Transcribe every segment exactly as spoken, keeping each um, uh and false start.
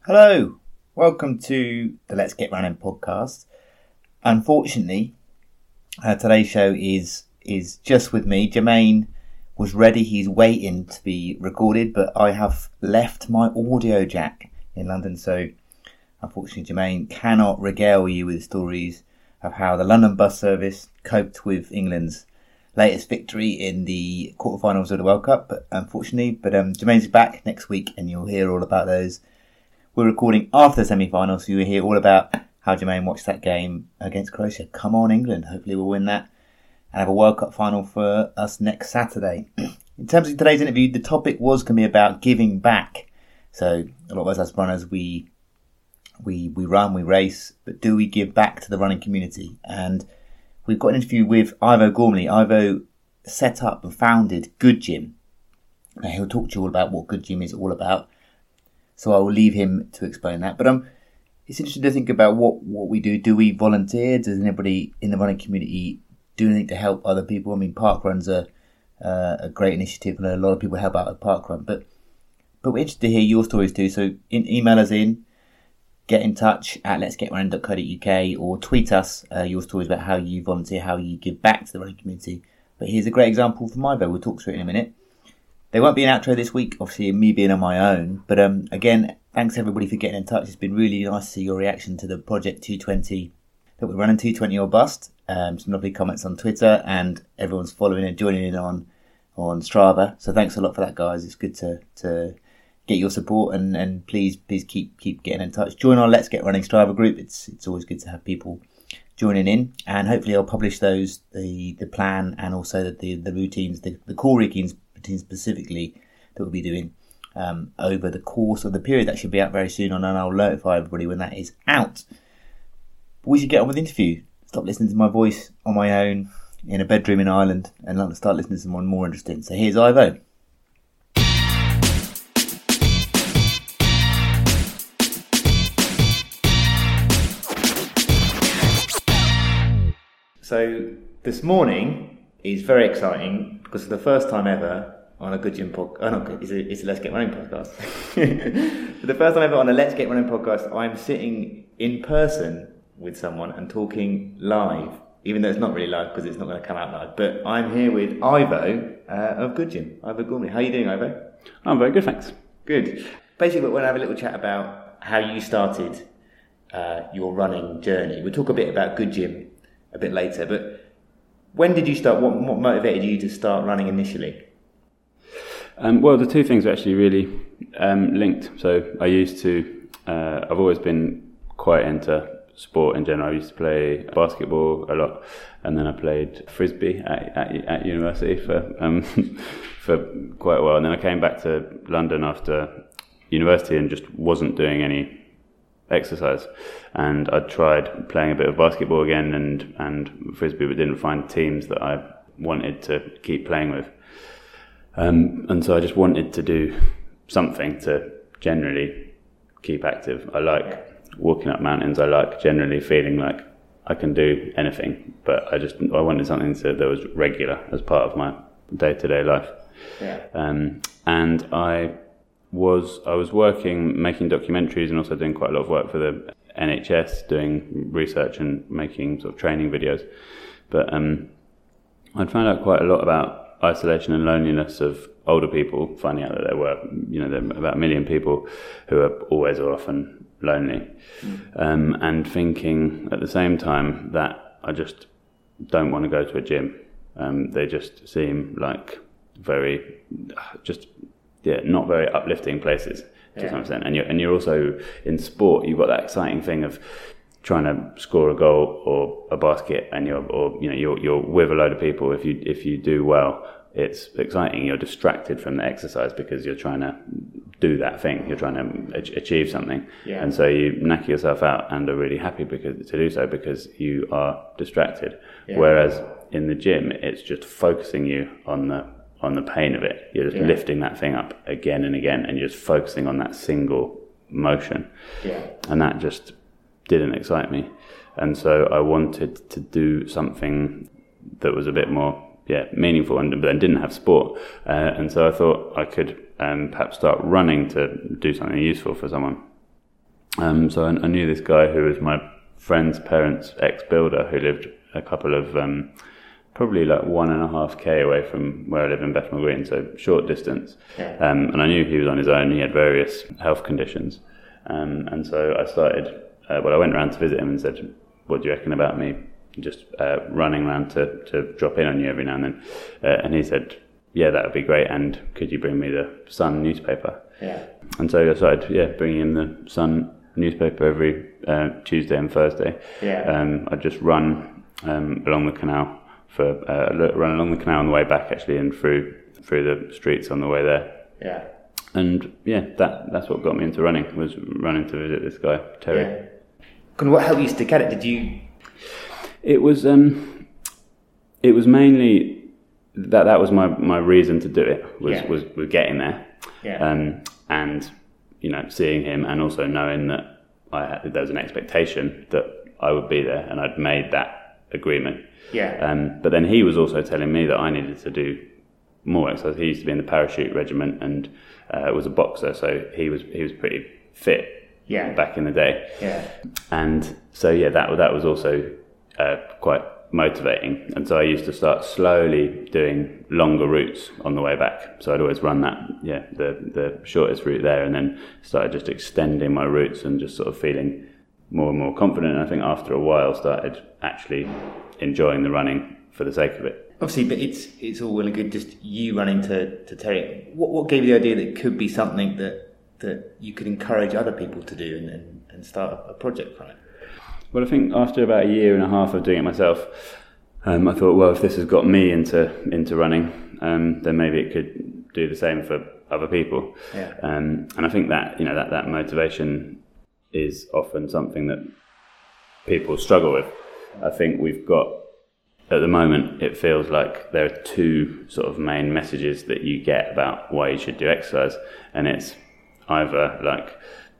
Hello, welcome to the Let's Get Running podcast. Unfortunately, uh, today's show is is just with me. Jermaine was ready, he's waiting to be recorded, but I have left my audio jack in London, so unfortunately Jermaine cannot regale you with stories of how the London bus service coped with England's latest victory in the quarterfinals of the World Cup, but unfortunately, but um, Jermaine's back next week and you'll hear all about those. We're recording after the semi-final, so you'll hear all about how Jermaine watched that game against Croatia. Come on, England. Hopefully we'll win that and have a World Cup final for us next Saturday. In terms of today's interview, the topic was going to be about giving back. So a lot of us as runners, we we we run, we race, but do we give back to the running community? And we've got an interview with Ivo Gormley. Ivo set up and founded Good Gym. Now he'll talk to you all about what Good Gym is all about. So I will leave him to explain that. But um, it's interesting to think about what, what we do. Do we volunteer? Does anybody in the running community do anything to help other people? I mean, parkrun's a uh, a great initiative, and a lot of people help out at parkrun. But but we're interested to hear your stories too. So in, email us in, get in touch at lets get running dot co dot uk, or tweet us uh, your stories about how you volunteer, how you give back to the running community. But here's a great example from Ivo. We'll talk through it in a minute. There won't be an outro this week, obviously, me being on my own. But um, again, thanks everybody for getting in touch. It's been really nice to see your reaction to the Project two twenty that we're running, two twenty or Bust. Um, some lovely comments on Twitter, and everyone's following and joining in on on Strava. So thanks a lot for that, guys. It's good to to get your support, and, and please please keep keep getting in touch. Join our Let's Get Running Strava group. It's it's always good to have people joining in, and hopefully I'll publish those the the plan and also the the, the routines, the, the core routines. Specifically that we'll be doing um, over the course of the period. That should be out very soon, and I'll notify everybody when that is out. But we should get on with the interview. Stop listening to my voice on my own in a bedroom in Ireland and start listening to someone more interesting. So here's Ivo. So this morning is very exciting because for the first time ever on a Good Gym podcast, oh no, it's a, it's a Let's Get Running podcast. For the first time ever on a Let's Get Running podcast, I'm sitting in person with someone and talking live, even though it's not really live because it's not going to come out live. But I'm here with Ivo uh, of Good Gym, Ivo Gormley. How are you doing, Ivo? I'm very good, thanks. Good. Basically, we're going to have a little chat about how you started uh, your running journey. We'll talk a bit about Good Gym a bit later, but when did you start? What, what motivated you to start running initially? Um, well, the two things are actually really um, linked. So I used to, uh, I've always been quite into sport in general. I used to play basketball a lot, and then I played frisbee at, at, at university for um, for quite a while. And then I came back to London after university and just wasn't doing any exercise. And I tried playing a bit of basketball again and, and frisbee, but didn't find teams that I wanted to keep playing with. Um, and so I just wanted to do something to generally keep active. I like walking up mountains. I like generally feeling like I can do anything, but I just I wanted something to, that was regular as part of my day-to-day life. Yeah. Um, and I was I was working, making documentaries, and also doing quite a lot of work for the N H S, doing research and making sort of training videos. But um, I'd found out quite a lot about isolation and loneliness of older people, finding out that there were, you know, there were about a million people who are always or often lonely, mm. um, and thinking at the same time that I just don't want to go to a gym. Um, they just seem like very, just yeah, not very uplifting places to yeah. some extent. And you're and you're also in sport. You've got that exciting thing of trying to score a goal or a basket, and you're or you know you're you're with a load of people. If you if you do well, it's exciting. You're distracted from the exercise because you're trying to do that thing. You're trying to achieve something, yeah. and so you knack yourself out and are really happy because to do so because you are distracted. Yeah. Whereas in the gym, it's just focusing you on the on the pain of it. You're just yeah. lifting that thing up again and again, and you're just focusing on that single motion. Yeah. And that just didn't excite me. And so I wanted to do something that was a bit more yeah, meaningful, and but then didn't have sport. Uh, and so I thought I could um, perhaps start running to do something useful for someone. Um, so I, I knew this guy who was my friend's parents' ex-builder who lived a couple of, um, probably like one and a half K away from where I live in Bethnal Green, so short distance. Yeah. Um, and I knew he was on his own, he had various health conditions. Um, and so I started, uh, well, I went around to visit him and said, what do you reckon about me just uh, running around to, to drop in on you every now and then? Uh, and he said, yeah, that would be great, and could you bring me the Sun newspaper? Yeah. And so I started, yeah, bringing him the Sun newspaper every uh, Tuesday and Thursday. Yeah. Um, I'd just run um, along the canal for uh, run along the canal on the way back, actually, and through through the streets on the way there. Yeah. And yeah, that that's what got me into running, was running to visit this guy, Terry. Yeah. And what helped you stick at it? Did you? It was um, it was mainly that that was my, my reason to do it, was, yeah. was was getting there. Yeah. Um, and you know, seeing him, and also knowing that I had, there was an expectation that I would be there, and I'd made that agreement. Yeah. Um, but then he was also telling me that I needed to do more exercise. He used to be in the parachute regiment and uh, was a boxer, so he was he was pretty fit. Yeah. Back in the day. Yeah. And so yeah, that that was also uh, quite motivating. And so I used to start slowly doing longer routes on the way back. So I'd always run that, yeah, the the shortest route there, and then started just extending my routes and just sort of feeling more and more confident. And I think after a while started actually enjoying the running for the sake of it. Obviously, but it's it's all well and good just you running to, to Terry. What what gave you the idea that it could be something that that you could encourage other people to do and, and, and start a project from it? Well, I think after about a year and a half of doing it myself, um, I thought, well, if this has got me into into running, um, then maybe it could do the same for other people. Yeah. Um, and I think that, you know, that, that motivation is often something that people struggle with. I think we've got, at the moment, it feels like there are two sort of main messages that you get about why you should do exercise, and it's either like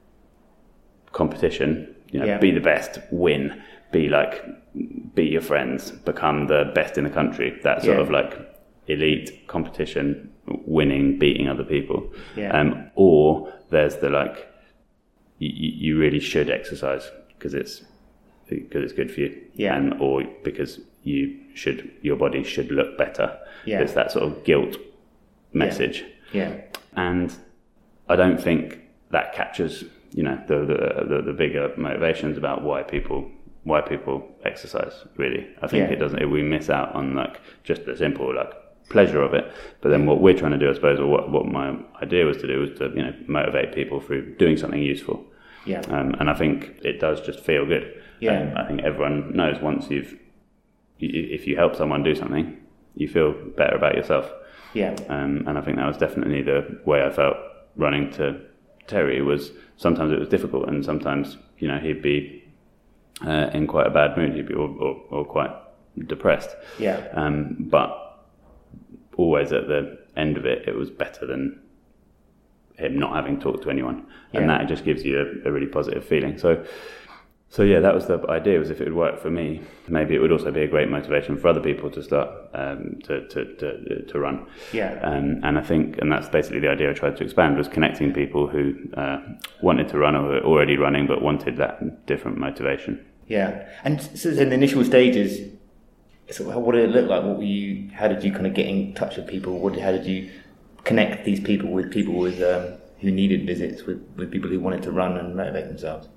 competition, you know, yeah. be the best, win, be like, beat your friends, become the best in the country, that sort yeah. of like elite competition, winning, beating other people. Yeah. Um, or there's the like, you, you really should exercise because it's because it's good for you, yeah. and or because you should, your body should look better. Yeah. It's that sort of guilt message. Yeah. yeah. And I don't think that captures, you know, the, the the the bigger motivations about why people why people exercise. Really, I think yeah. it doesn't. We miss out on like just the simple like pleasure of it. But then what we're trying to do, I suppose, or what what my idea was to do, was to, you know, motivate people through doing something useful. Yeah. Um, and I think it does just feel good. Yeah. Um, I think everyone knows once you've if you help someone do something, you feel better about yourself. Yeah. Um, and I think that was definitely the way I felt running to Terry. Was sometimes it was difficult, and sometimes, you know, he'd be uh, in quite a bad mood, he'd be or, or, or quite depressed. Yeah. Um, but always at the end of it, it was better than him not having talked to anyone, and yeah. that just gives you a, a really positive feeling. So. So yeah, that was the idea, was if it would work for me, maybe it would also be a great motivation for other people to start um, to, to, to to run. Yeah. Um, and I think, and that's basically the idea I tried to expand, was connecting people who uh, wanted to run or were already running but wanted that different motivation. Yeah. And so in the initial stages, so what did it look like? What were you? How did you kind of get in touch with people? What? How did you connect these people with people with um, who needed visits, with, with people who wanted to run and motivate themselves?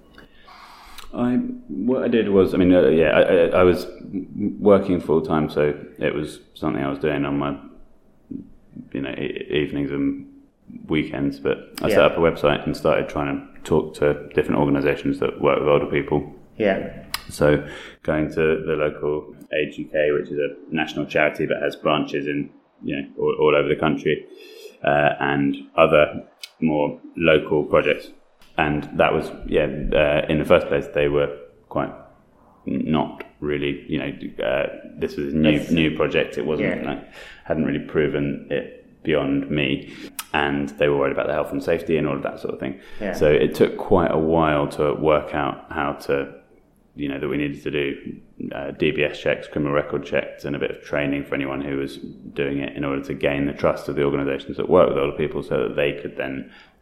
I what I did was, I mean, uh, yeah, I, I, I was working full time, so it was something I was doing on my, you know, e- evenings and weekends. But I yeah. set up a website and started trying to talk to different organisations that work with older people. Yeah. So going to the local Age U K, which is a national charity that has branches in, you know, all, all over the country, uh, and other more local projects. And that was, yeah, uh, in the first place, they were quite not really, you know, uh, this was a new That's, new project. It wasn't, yeah. like, hadn't really proven it beyond me. And they were worried about the health and safety and all of that sort of thing. Yeah. So it took quite a while to work out how to, you know, that we needed to do uh, D B S checks, criminal record checks, and a bit of training for anyone who was doing it in order to gain the trust of the organisations that work with older people, so that they could then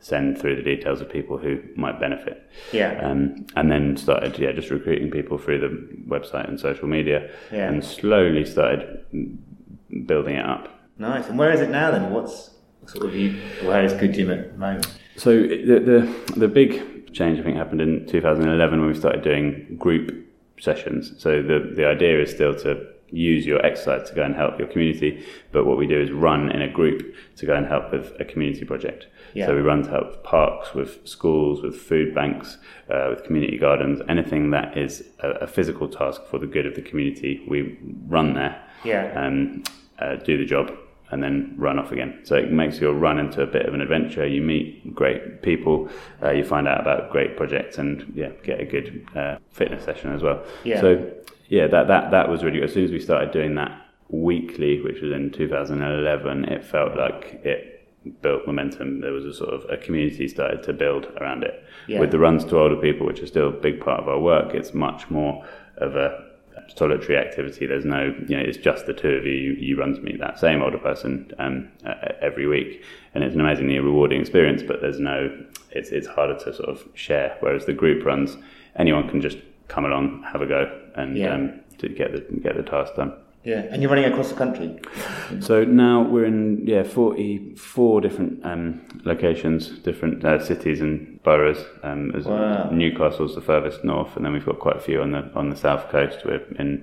send through the details of people who might benefit. Yeah. Um, and then started, yeah, just recruiting people through the website and social media, yeah. and slowly started building it up. Nice. And where is it now then? What's sort of you? Where is Good Gym at the moment? So the the the big change I think happened in two thousand eleven when we started doing group sessions. So the the idea is still to use your exercise to go and help your community, but what we do is run in a group to go and help with a community project. Yeah. So we run to help parks, with schools, with food banks, uh, with community gardens, anything that is a, a physical task for the good of the community. We run there, yeah. and uh, do the job, and then run off again. So it makes your run into a bit of an adventure. You meet great people, uh, you find out about great projects, and yeah, get a good uh, fitness session as well. Yeah. So yeah, that, that, that was really good. As soon as we started doing that weekly, which was in two thousand eleven, it felt like it built momentum. There was a sort of a community started to build around it. Yeah. With the runs to older people, which is still a big part of our work, it's much more of a solitary activity. There's no, you know, it's just the two of you. You, you run to meet that same older person um, uh, every week, and it's an amazingly rewarding experience. But there's no, it's it's harder to sort of share. Whereas the group runs, anyone can just come along, have a go, and yeah. um, to get the get the task done. Yeah, and you're running across the country. So now we're in yeah forty-four different um, locations, different uh, cities and boroughs. Um, as wow. Newcastle's the furthest north, and then we've got quite a few on the on the south coast. We're in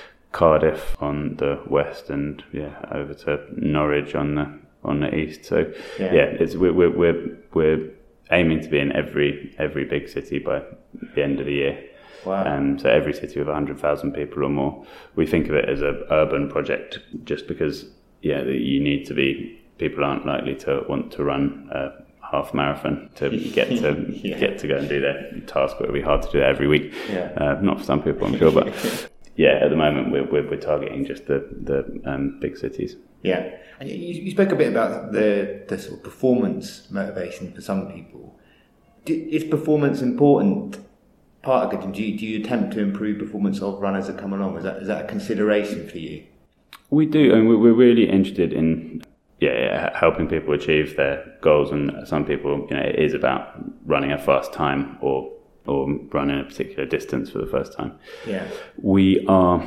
Cardiff on the west, and yeah over to Norwich on the on the east. So yeah, yeah it's we're we're we're, we're aiming to be in every every big city by the end of the year. Wow. Um, so every city with one hundred thousand people or more. We think of it as an urban project just because, yeah, you need to be, people aren't likely to want to run a half marathon to get to yeah. get to go and do their task, but it'll be hard to do that every week. Yeah. Uh, not for some people, I'm sure, but yeah, at the moment we're, we're, we're targeting just the, the um, big cities. Yeah. And you, you spoke a bit about the, the sort of performance motivation for some people. Do, is performance important? Part of Good Gym, do you, do you attempt to improve performance of runners that come along? Is that is that a consideration for you? We do, and we're really interested in yeah helping people achieve their goals. And some people, you know, it is about running a fast time or or running a particular distance for the first time. Yeah, we are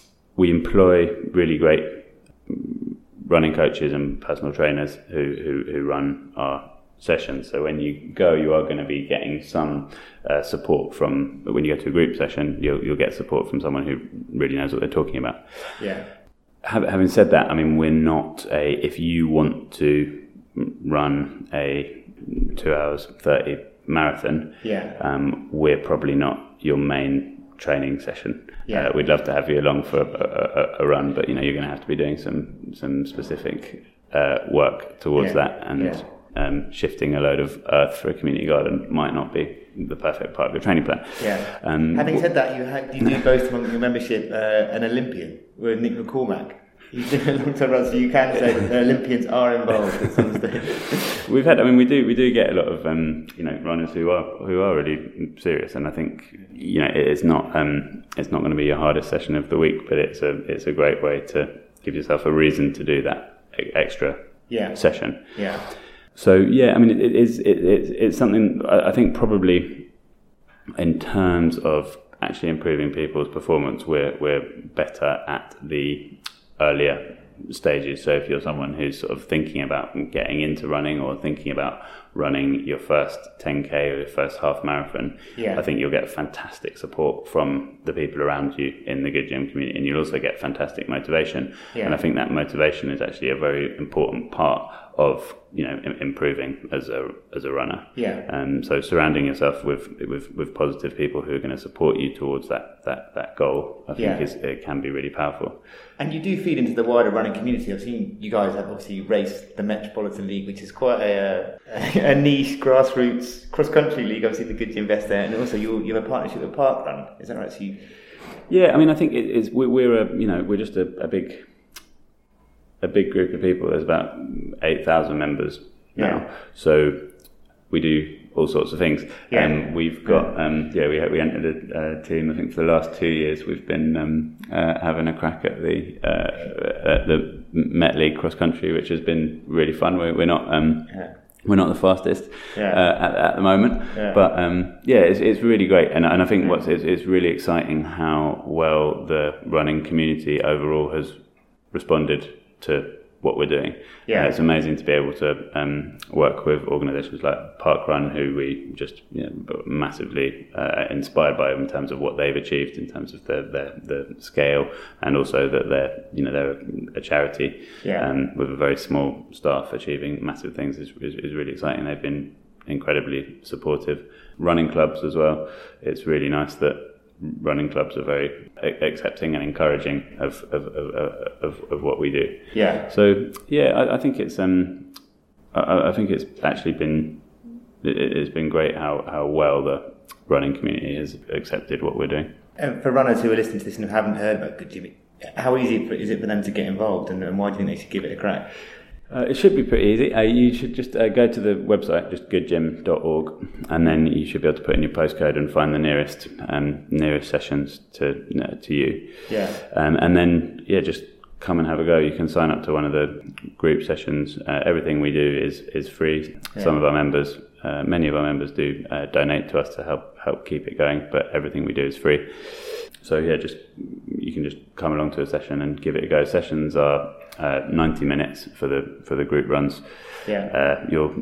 we employ really great running coaches and personal trainers who who, who run our sessions. So when you go, you are going to be getting some uh, support from, when you go to a group session, you'll, you'll get support from someone who really knows what they're talking about. Yeah. Having said that, I mean, we're not a, if you want to run a two hours thirty marathon, yeah. um, we're probably not your main training session. Yeah. Uh, we'd love to have you along for a, a, a run, but you know, you're going to have to be doing some, some specific uh, work towards yeah. that, and yeah. Um, shifting a load of earth for a community garden might not be the perfect part of your training plan. Yeah. Um, Having said that, you ha- you do boast among your membership uh, an Olympian with Nick McCormack. He's doing a long time run, so you can say that the Olympians are involved at some stage. We've had, I mean, we do we do get a lot of um, you know runners who are who are really serious, and I think you know it's not um, it's not going to be your hardest session of the week, but it's a it's a great way to give yourself a reason to do that extra yeah. session. Yeah. So yeah, I mean, it, it is it, it, it's something I think probably in terms of actually improving people's performance, we're we're better at the earlier stages. So if you're someone who's sort of thinking about getting into running or thinking about running your first ten K or your first half marathon, yeah. I think you'll get fantastic support from the people around you in the Good Gym community, and you'll also get fantastic motivation. Yeah. And I think that motivation is actually a very important part of you know im- improving as a as a runner. Yeah. Um. So surrounding yourself with with, with positive people who are going to support you towards that that, that goal, I think yeah. is it can be really powerful. And you do feed into the wider running community. I've seen you guys have obviously raced the Metropolitan League, which is quite a a, a niche grassroots cross country league. Obviously, the Good Gym invest there, and also you you have a partnership with Parkrun. Is that right? So you... Yeah, I mean, I think it is. We're, we're a you know we're just a, a big. a big group of people. There's about eight thousand members now. Yeah. So we do all sorts of things. Yeah. Um, we've got, um, yeah, we we entered a, a team, I think for the last two years, we've been um, uh, having a crack at the uh, at the Met League cross country, which has been really fun. We're, we're not, um, yeah. we're not the fastest yeah. uh, at, at the moment, yeah. but um, yeah, it's it's really great, and and I think what's it's, it's really exciting how well the running community overall has responded to what we're doing. Yeah, uh, it's amazing to be able to um, work with organisations like Parkrun, who we just you know, massively uh, inspired by in terms of what they've achieved in terms of the the, the scale, and also that they're you know they're a charity yeah. um, with a very small staff achieving massive things is, is is really exciting. They've been incredibly supportive. Running clubs as well. It's really nice that running clubs are very accepting and encouraging of of, of, of, of what we do. Yeah. So yeah, I, I think it's um, I, I think it's actually been it, it's been great how, how well the running community has accepted what we're doing. And for runners who are listening to this and haven't heard about Good Gym, how easy is it for them to get involved, and, and why do you think they should give it a crack? Uh, it should be pretty easy. Uh, you should just uh, go to the website, just good gym dot org, and then you should be able to put in your postcode and find the nearest um, nearest sessions to uh, to you. Yeah. Um, and then yeah, just come and have a go. You can sign up to one of the group sessions. Uh, everything we do is is free. Yeah. Some of our members, uh, many of our members, do uh, donate to us to help help keep it going. But everything we do is free. So yeah, just you can just come along to a session and give it a go. Sessions are uh, ninety minutes for the for the group runs. Yeah. Uh, you'll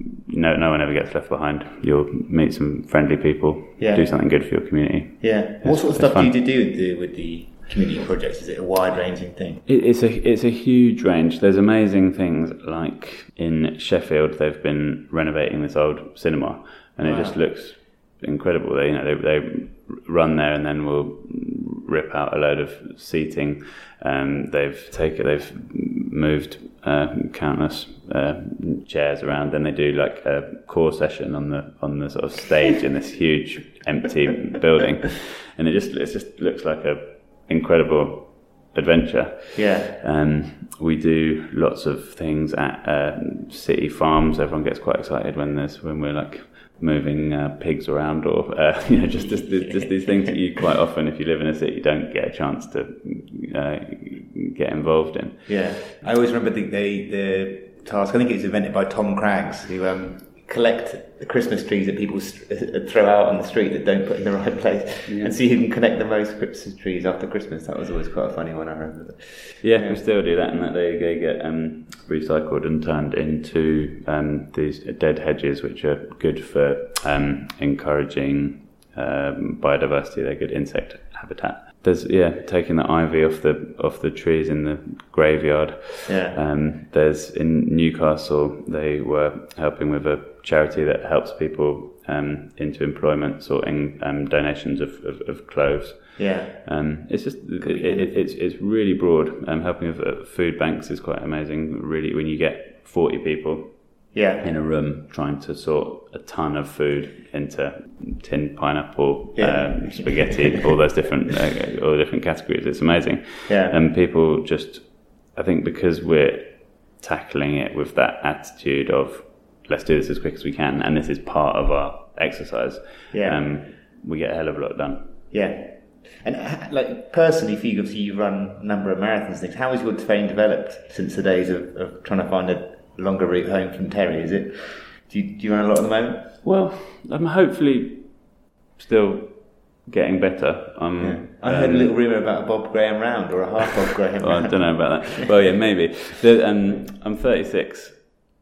no no one ever gets left behind. You'll meet some friendly people. Yeah. Do something good for your community. Yeah. It's, what sort of stuff fun. do you do with the, with the community projects? Is it a wide ranging thing? It, it's a it's a huge range. There's amazing things like in Sheffield they've been renovating this old cinema, and wow. It just looks incredible. They you know they they run there and then we'll rip out a load of seating. Um, they've taken they've moved uh, countless uh, chairs around. Then they do like a core session on the on the sort of stage in this huge empty building, and it just it just looks like a incredible adventure. Yeah. Um, we do lots of things at uh, city farms. Everyone gets quite excited when there's when we're like moving uh, pigs around, or uh, you know, just, just just these things that you quite often, if you live in a city, don't get a chance to uh, get involved in. Yeah, I always remember the, the the task. I think it was invented by Tom Craggs, who um, collect the Christmas trees that people st- throw out on the street that don't put in the right place, yeah. and see who can connect the most Christmas trees after Christmas. That was always quite a funny one, I remember. Yeah, yeah. We still do that, and that they, they get um, recycled and turned into um, these dead hedges, which are good for um, encouraging um, biodiversity. They're good insect habitat. There's yeah, taking the ivy off the off the trees in the graveyard. Yeah. Um, there's in Newcastle, they were helping with a charity that helps people um, into employment, sorting um, donations of, of, of clothes. Yeah. Um, it's just it, it, it's it's really broad. Um, helping with uh, food banks is quite amazing. Really, when you get forty people. Yeah. In a room trying to sort a ton of food into tin pineapple, yeah. um, spaghetti, all those different, uh, all the different categories. It's amazing. Yeah. And people just, I think because we're tackling it with that attitude of let's do this as quick as we can, and this is part of our exercise. Yeah. Um, we get a hell of a lot done. Yeah. And like personally, for you, obviously you run a number of marathons and things. How has your training developed since the days of, of trying to find a longer route home from Terry? Is it? Do you, do you run a lot at the moment? Well, I'm hopefully still getting better. Um, yeah. I heard um, a little rumour about a Bob Graham round or a half Bob Graham well, round. I don't know about that. Well, yeah, maybe. The, um, I'm thirty-six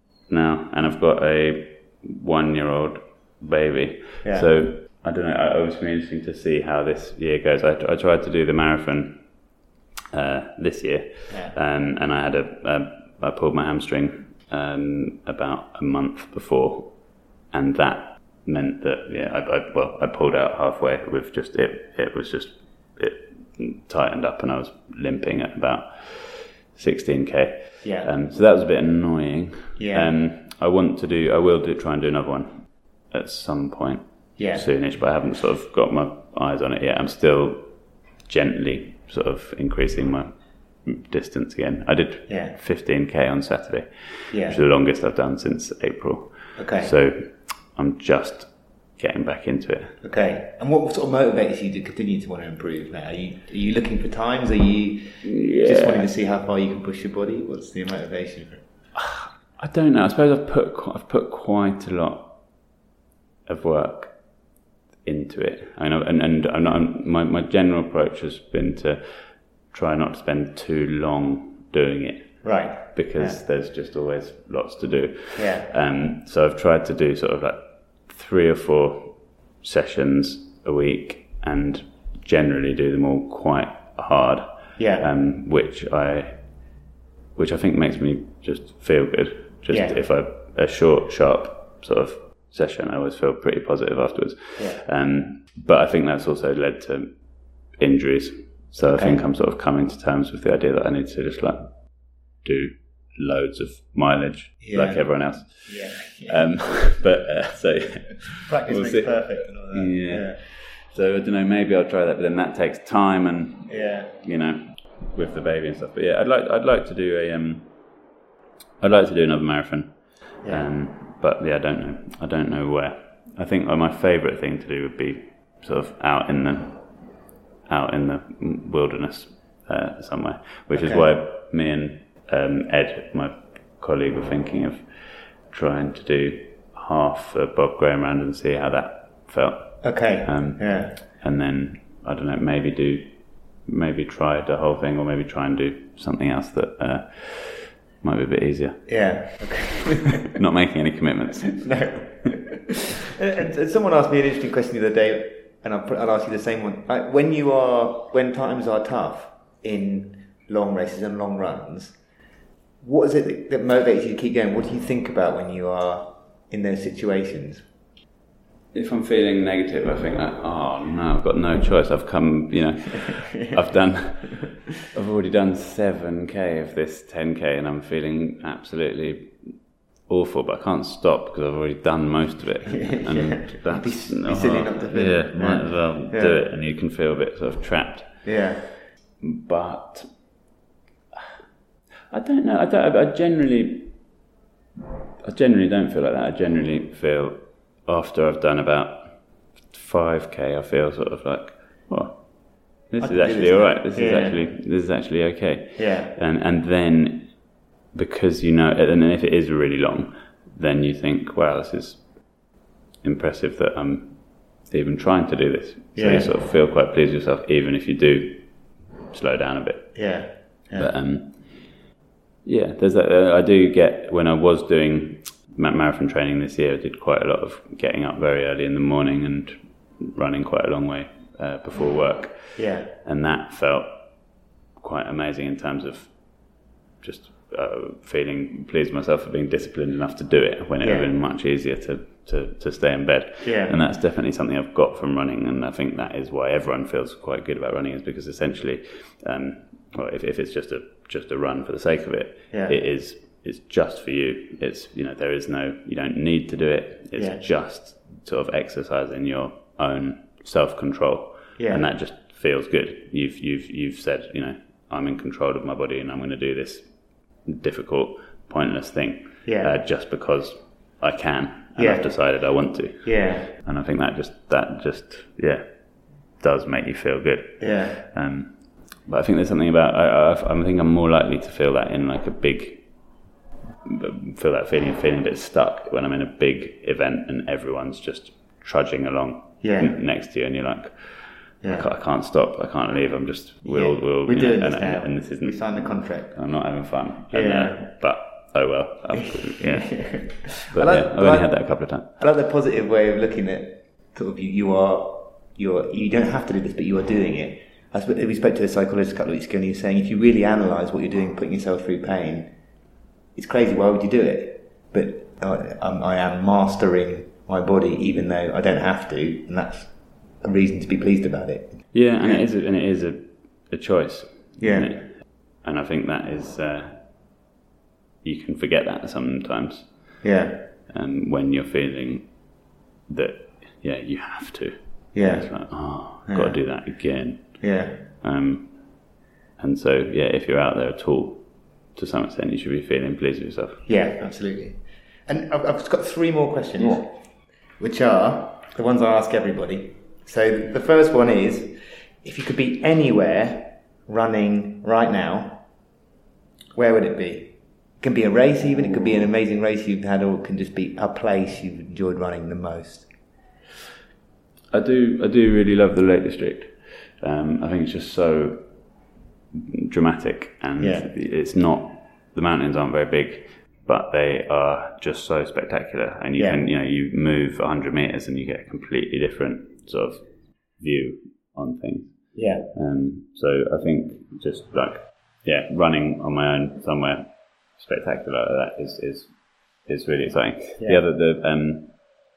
now, and I've got a one-year-old baby. Yeah. So I don't know. It was really interesting to see how this year goes. I, I tried to do the marathon uh, this year, yeah. um, and I had a, a I pulled my hamstring. Um, about a month before, and that meant that yeah, I, I well, I pulled out halfway with just it. It was just it tightened up, and I was limping at about sixteen k. Yeah. Um, so that was a bit annoying. Yeah. Um, I want to do. I will do try and do another one at some point. Yeah. Soonish, but I haven't sort of got my eyes on it yet. I'm still gently sort of increasing my distance again. I did yeah. fifteen k on Saturday, yeah. which is the longest I've done since April. Okay. So I'm just getting back into it. Okay. And what sort of motivates you to continue to want to improve now? Are you are you looking for times? Are you yeah. just wanting to see how far you can push your body? What's the motivation for it? I don't know. I suppose I've put I've put quite a lot of work into it. I know, and and I'm not, I'm, my my general approach has been to try not to spend too long doing it. Right. Because yeah. there's just always lots to do. Yeah. Um. So I've tried to do sort of like three or four sessions a week, and generally do them all quite hard. Yeah. Um. Which I, which I think makes me just feel good. Just yeah. if I a short, sharp sort of session, I always feel pretty positive afterwards. Yeah. Um. But I think that's also led to injuries. So okay. I think I'm sort of coming to terms with the idea that I need to just like do loads of mileage yeah. like everyone else. Yeah. yeah. Um, but uh, so practice we'll makes see. perfect and all that. Yeah. yeah. So I don't know. Maybe I'll try that, but then that takes time and yeah, you know, with the baby and stuff. But yeah, I'd like I'd like to do a um, I'd like to do another marathon. Yeah. Um, but yeah, I don't know. I don't know where. I think my favourite thing to do would be sort of out in the out in the wilderness uh, somewhere, which okay. is why me and um, Ed, my colleague, were thinking of trying to do half the Bob Graham round and see how that felt. Okay. Um, yeah. And then I don't know, maybe do, maybe try the whole thing, or maybe try and do something else that uh, might be a bit easier. Yeah. Okay. Not making any commitments. No. and, and someone asked me an interesting question the other day, and I'll, I'll ask you the same one. Like, when you are, when times are tough in long races and long runs, what is it that, that motivates you to keep going? What do you think about when you are in those situations? If I'm feeling negative, I think like, oh no, I've got no choice. I've come, you know, I've done, I've already done seven K of this ten K, and I'm feeling absolutely awful, but I can't stop because I've already done most of it. And yeah. that's be, be oh, silly not to finish. Yeah, might as well yeah. do it, and you can feel a bit sort of trapped. Yeah. But I don't know. I don't. I generally, I generally don't feel like that. I generally feel after I've done about five K, I feel sort of like, oh, this I is actually all right. This yeah. is actually this is actually okay. Yeah. And and then because you know, and then if it is really long, then you think, wow, this is impressive that I'm even trying to do this. So yeah. you sort of feel quite pleased with yourself, even if you do slow down a bit. Yeah. yeah. But um, yeah, there's that. Uh, I do get when I was doing marathon training this year, I did quite a lot of getting up very early in the morning and running quite a long way uh, before work. Yeah. And that felt quite amazing in terms of just uh, feeling pleased with myself for being disciplined enough to do it when it yeah. would have been much easier to, to, to stay in bed. Yeah. And that's definitely something I've got from running, and I think that is why everyone feels quite good about running, is because essentially, um, well, if, if it's just a just a run for the sake of it, yeah. it is it's just for you. It's, you know, there is no, you don't need to do it. It's yeah. just sort of exercising your own self-control. Yeah. And that just feels good. You've you've you've said, you know, I'm in control of my body and I'm going to do this difficult, pointless thing yeah. uh, just because I can, and yeah. I've decided I want to. Yeah. And I think that just that just yeah does make you feel good. Yeah. Um, but I think there's something about I, I I think I'm more likely to feel that in like a big feel that feeling of feeling a bit stuck when I'm in a big event and everyone's just trudging along yeah. n- next to you, and you're like, yeah. I, can't, I can't stop, I can't leave. I'm just we'll yeah. we'll we're you doing know, this and, now. and this isn't. We signed the contract. I'm not having fun. Yeah. And, uh, but oh well. I've, yeah. But like, yeah, I've only like, had that a couple of times. I like the positive way of looking at sort of you. You are you're you don't have to do this, but you are doing it. I sp- we spoke to a psychologist a couple of weeks ago, and he was saying if you really analyse what you're doing, putting yourself through pain, it's crazy. Why would you do it? But I, um, I am mastering my body, even though I don't have to, and that's a reason to be pleased about it. Yeah, and yeah. it is, a, and it is a, a choice. Yeah, and I think that is uh, you can forget that sometimes. Yeah, um, when you're feeling that, yeah, you have to. Yeah, it's like, oh, I've yeah. got to do that again. Yeah, um, and so yeah, if you're out there at all, to some extent, you should be feeling pleased with yourself. Yeah, absolutely. And I've, I've just got three more questions, yeah. which are the ones I ask everybody. So the first one is, if you could be anywhere running right now, where would it be? It can be a race even, it could be an amazing race you've had, or it can just be a place you've enjoyed running the most. I do I do really love the Lake District. Um, I think it's just so dramatic, and yeah. it's not, the mountains aren't very big, but they are just so spectacular, and you yeah. can, you know, you move one hundred meters and you get a completely different sort of view on things. Yeah. Um, so I think just like, yeah, running on my own somewhere spectacular like that is, is, is really exciting. Yeah. The other, the, um,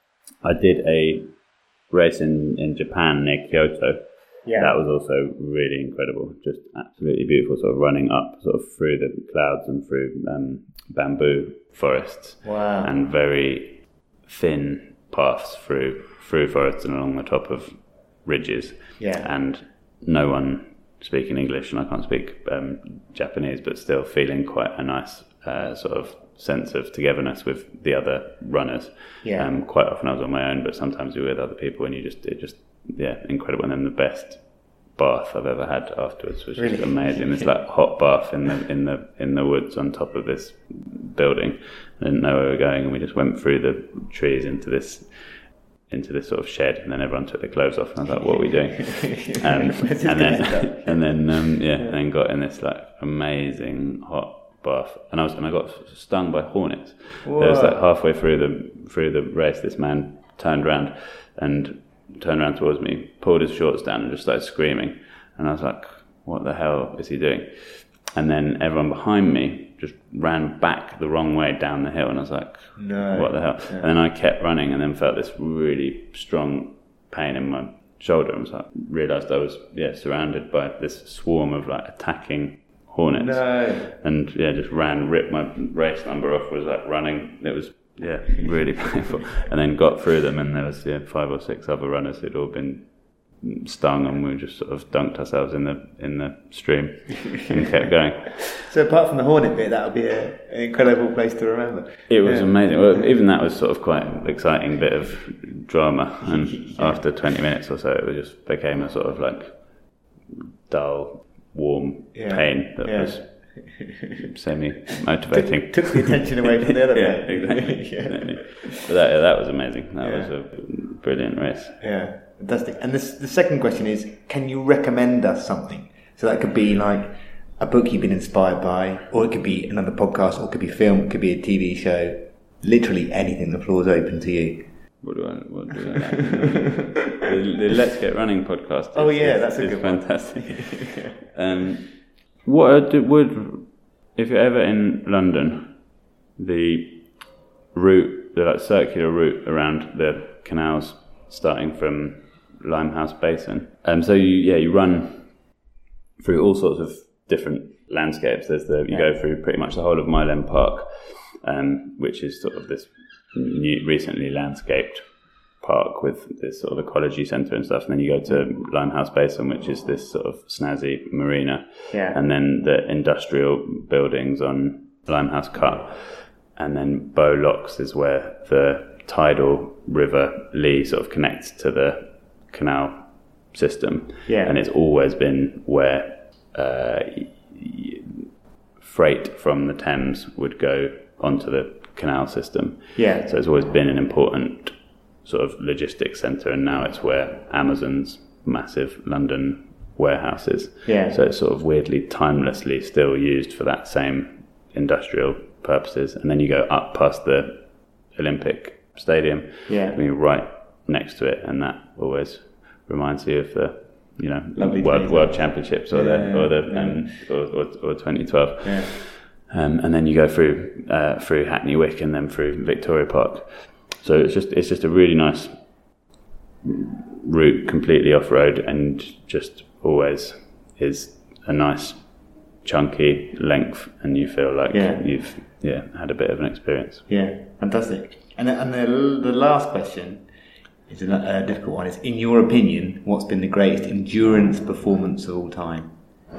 I did a race in, in Japan near Kyoto. Yeah. That was also really incredible, just absolutely beautiful, sort of running up sort of through the clouds and through um, bamboo forests. Wow. And very thin paths through through forests and along the top of ridges. Yeah. And no one speaking English, and I can't speak um, Japanese, but still feeling quite a nice uh, sort of sense of togetherness with the other runners. Yeah. Um, quite often I was on my own, but sometimes you're with other people, and you just it just yeah incredible. And then the best bath I've ever had afterwards was really? just amazing. This like hot bath in the in the in the woods on top of this building. I didn't know where we were going, and we just went through the trees into this into this sort of shed, and then everyone took their clothes off, and I was like, what are we doing? Um, and then and then um, yeah, and then got in this like amazing hot bath, and I was and I got stung by hornets. Whoa. There was like halfway through the through the race, this man turned around and turned around towards me, pulled his shorts down, and just started screaming. And I was like, what the hell is he doing? And then everyone behind me just ran back the wrong way down the hill, and I was like, no. What the hell? Yeah. And then I kept running, and then felt this really strong pain in my shoulder, and was like, realised I was yeah surrounded by this swarm of like attacking hornets. No. And yeah, just ran, ripped my race number off, was like running. It was yeah really painful. And then got through them, and there was yeah five or six other runners who'd all been stung, and we just sort of dunked ourselves in the in the stream and kept going. So apart from the hornet bit, that would be a, an incredible place to remember. It was yeah. amazing. Well, even that was sort of quite an exciting bit of drama, and yeah. after twenty minutes or so, it just became a sort of like dull, warm yeah. pain that yeah. was semi-motivating. Took, took the attention away from the other yeah, bit. Exactly. yeah. exactly. But that, that was amazing. That yeah. was a brilliant race. Yeah. Fantastic. And this, the second question is, can you recommend us something? So that could be like a book you've been inspired by, or it could be another podcast, or it could be film, it could be a T V show. Literally anything. The floor is open to you. What do I? What do I? the, the Let's Get Running podcast. Is, oh yeah, is, that's a is good fantastic. one. Fantastic. um, what I do, would if you're ever in London, the route, the like circular route around the canals, starting from Limehouse Basin. Um, so you yeah you run through all sorts of different landscapes. There's the you yeah. go through pretty much the whole of Mile End Park, um, which is sort of this new, recently landscaped park with this sort of ecology centre and stuff. And then you go to Limehouse Basin, which is this sort of snazzy marina, yeah. and then the industrial buildings on Limehouse Cut, and then Bow Locks is where the tidal river Lee sort of connects to the canal system, yeah. and it's always been where uh, freight from the Thames would go onto the canal system. Yeah. So it's always been an important sort of logistics centre, and now it's where Amazon's massive London warehouse is. Yeah. So it's sort of weirdly timelessly still used for that same industrial purposes. And then you go up past the Olympic Stadium, yeah. and you're right next to it, and that always reminds you of the you know Lovely world world championships or yeah, the or the yeah. um, or, or, or twenty twelve, yeah. um, and then you go through uh, through Hackney Wick and then through Victoria Park. So it's just it's just a really nice route, completely off road, and just always is a nice chunky length, and you feel like yeah. you've yeah had a bit of an experience. Yeah, fantastic. And and the the last question is a, a difficult one. Is, in your opinion, what's been the greatest endurance performance of all time?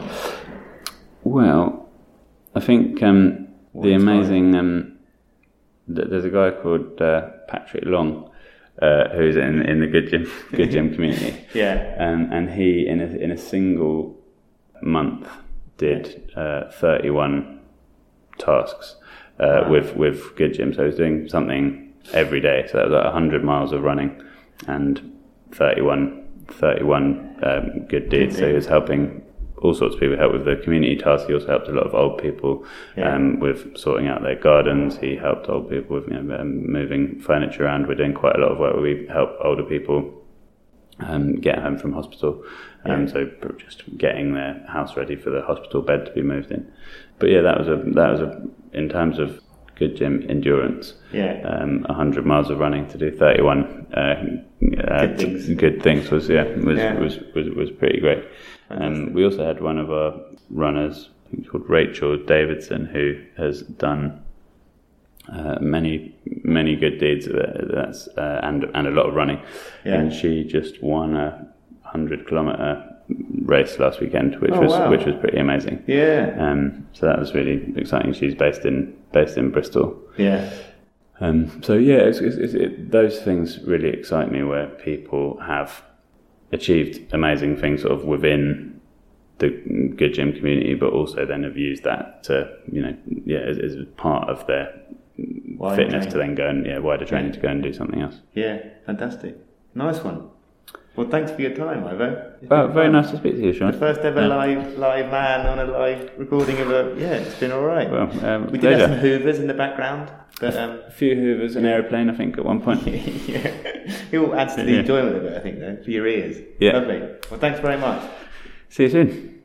Well, I think um, the amazing. Um, th- there's a guy called uh, Patrick Long, uh, who's in in the Good Gym Good Gym community. Yeah. Um, and he in a in a single month did uh, thirty-one tasks. uh, wow. with with Good Gym. So he was doing something every day. So that was like one hundred miles of running and thirty-one, thirty-one um, good deeds. So he was helping all sorts of people. Help with the community task. He also helped a lot of old people yeah. um, with sorting out their gardens. He helped old people with you know, um, moving furniture around. We're doing quite a lot of work where we help older people um, get home from hospital. Um, yeah. So just getting their house ready for the hospital bed to be moved in. But yeah, that was a that was a in terms of Good Gym endurance. Yeah, um, one hundred miles of running to do thirty-one uh, uh, good, things. good things was yeah was yeah. was, was was pretty great. Um, we also had one of our runners called Rachel Davidson who has done uh, many many good deeds. That's uh, and and a lot of running, yeah. and she just won a hundred kilometre race last weekend, which oh, was wow. which was pretty amazing. Yeah. Um. So that was really exciting. She's based in based in Bristol. Yeah. Um. So yeah, it's, it's, it's, it, those things really excite me, where people have achieved amazing things sort of within the Good Gym community, but also then have used that to you know yeah as, as part of their wider fitness training. To then go and yeah wider training yeah. to go and do something else. Yeah. Fantastic. Nice one. Well, thanks for your time, Ivo. Well, very fun. Nice to speak to you, Sean. The first ever yeah. live live man on a live recording of a... Yeah, it's been all right. Well, um, we did have some hoovers in the background. But, um, a few hoovers, an aeroplane, I think, at one point. yeah. It all adds to the yeah. enjoyment of it, I think, though, for your ears. Yeah. Lovely. Well, thanks very much. See you soon.